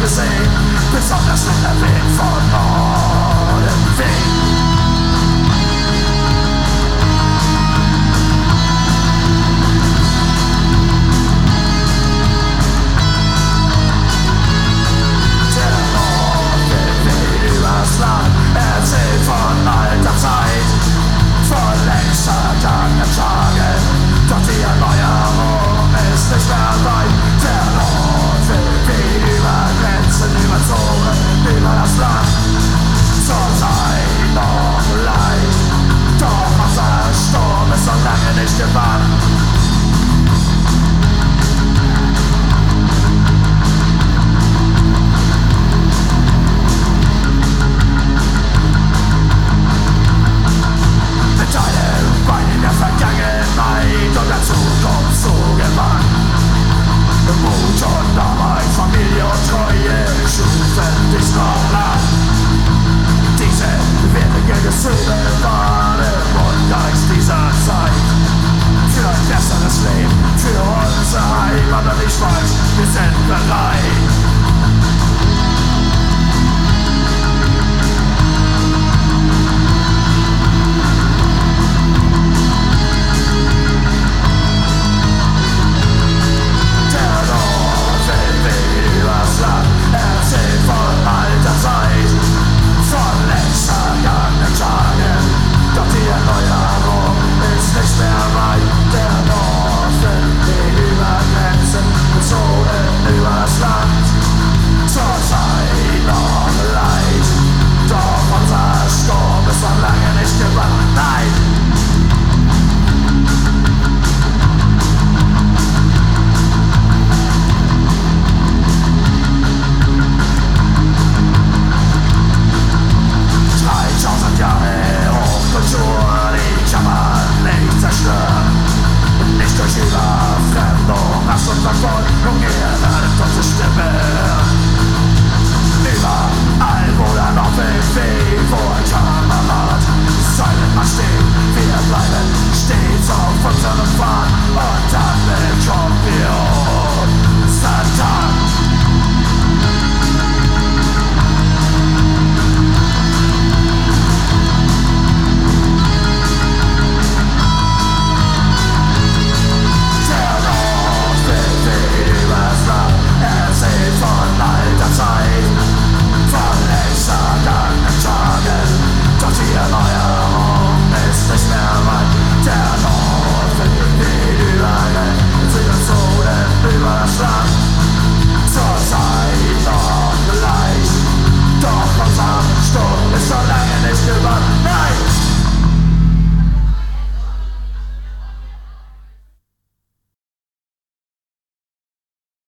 gesehen, besonders wenn der Wind von Norden weht. Erzählt von alter Zeit, von längst vergangenen Tagen, doch die Erneuerung ist nicht mehr weit. Der Nordwind weht über Grenzen überzogen, über das Land, zur Zeit noch leicht, doch unser Sturm ist noch lange nicht gewandt. Und der Zukunft zugewandt. Mut und Arbeit, Familie und Treue schufen dies noch Land. Diese wenigen Söhne waren im Mundgeist dieser Zeit. Für ein besseres Leben, für unsere Heimat und die Schweiz, wir sind bereit. Erzählt von alter Zeit, von längst vergangenen Tagen, doch die Erneuerung ist nicht mehr weit. Der Nordwind weht über Grenzen, gezogen über das Land, zur Zeit noch leicht, doch unser Sturm ist noch lange nicht gewandt. Nein! Die kann man nicht zerstören, nicht durch Überfremdung, Hass und Verfolgung, ihr werdet unsere Stimme. Überall, wo der Nordwind weht, wo ein Kamerad Säulenmann steht, wir bleiben stets auf unserem Pfad und damit kommen wir unseren Tag. Erzählt von alter Zeit, von längst vergangenen Tagen, doch die Erneuerung ist nicht mehr weit. Der Nordwind weht überall, Südzonen über das Land, zur Zeit noch leicht, doch unser Sturm ist schon lange nicht gewandt.